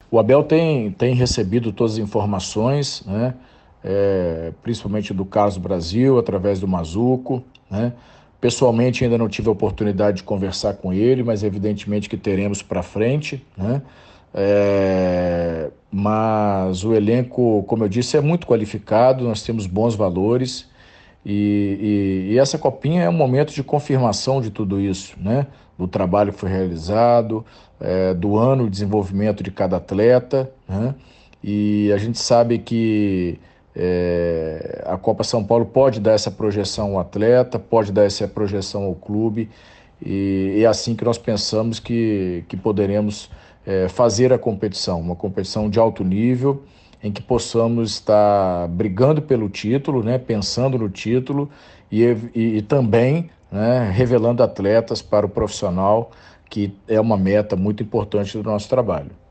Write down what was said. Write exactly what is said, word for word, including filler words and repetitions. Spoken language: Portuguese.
O Abel tem, tem recebido todas as informações, né? É, principalmente do Caso Brasil, através do Mazuco, né? Pessoalmente ainda não tive a oportunidade de conversar com ele, mas evidentemente que teremos para frente, né? É, mas o elenco, como eu disse, é muito qualificado, nós temos bons valores e, e, e essa copinha é um momento de confirmação de tudo isso, né? Do trabalho que foi realizado, é, do ano de desenvolvimento de cada atleta, né? E a gente sabe que é, a Copa São Paulo pode dar essa projeção ao atleta, pode dar essa projeção ao clube, e é assim que nós pensamos que, que poderemos é, fazer a competição, uma competição de alto nível, em que possamos estar brigando pelo título, né, pensando no título e, e, e também, né, revelando atletas para o profissional, que é uma meta muito importante do nosso trabalho.